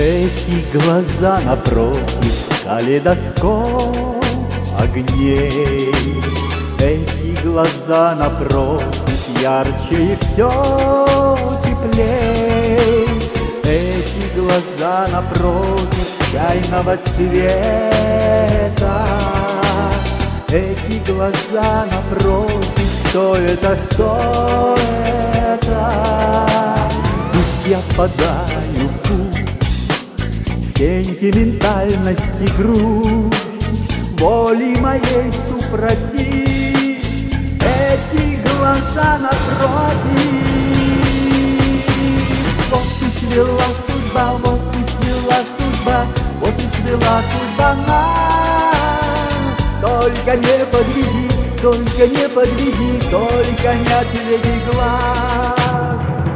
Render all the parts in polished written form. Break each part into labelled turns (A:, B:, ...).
A: Эти глаза напротив калейдоскоп огней. Эти глаза напротив ярче и все теплей. Эти глаза напротив чайного цвета. Эти глаза напротив, что это, что это? Пусть я впадаю, пусть сентиментальность и грусть воли моей супротив. Эти глаза напротив. Вот и свела судьба, вот и свела судьба, вот и свела судьба нас. Только не подведи, только не подведи, только не отведи глаз.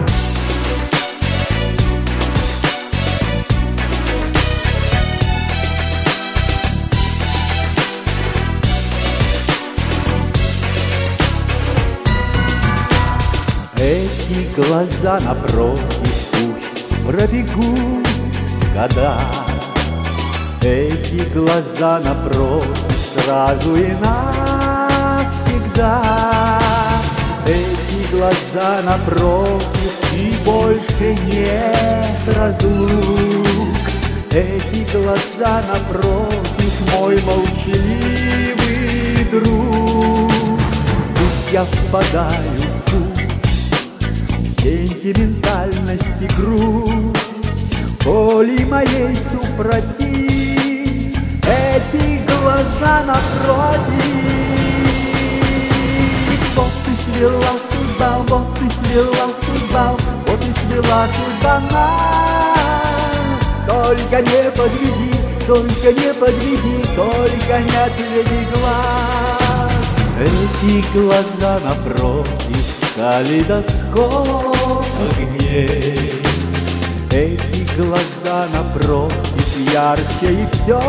A: Эти глаза напротив пусть пробегут года. Эти глаза напротив сразу и навсегда. Эти глаза напротив и больше нет разлук. Эти глаза напротив мой молчаливый друг. Пусть я впадаю, сентиментальность и грусть воли моей супротив. Эти глаза напротив. Вот и свела судьба, вот и свела судьба, вот и свела судьба нас. Только не подведи, только не подведи, только не отведи глаз. Эти глаза напротив калейдоскоп огней. Эти глаза напротив ярче и все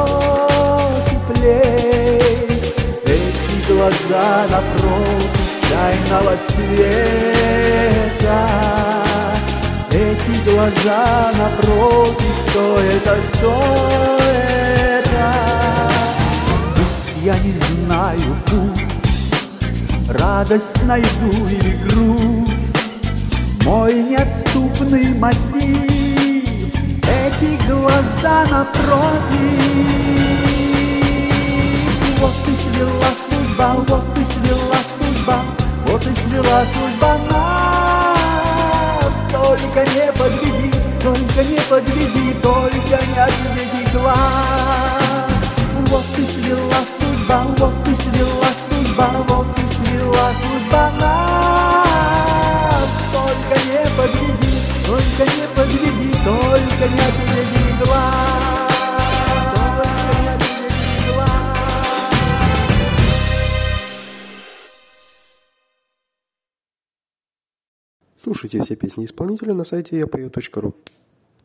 A: теплей. Эти глаза напротив чайного цвета. Эти глаза напротив, что это, что это? Пусть я не знаю, пусть радость найду или грусть, мой неотступный мотив. Эти глаза напротив. Вот и свела судьба, вот и свела судьба, вот и свела судьба нас. Только не подведи, только не подведи, только не отведи глаз. Вот и свела судьба, вот и свела судьба, вот и свела судьба нас. Только не подведи, только не подведи, только не отведи глаз. Только не отведи глаз.
B: Слушайте все песни исполнителя на сайте yapою.ru.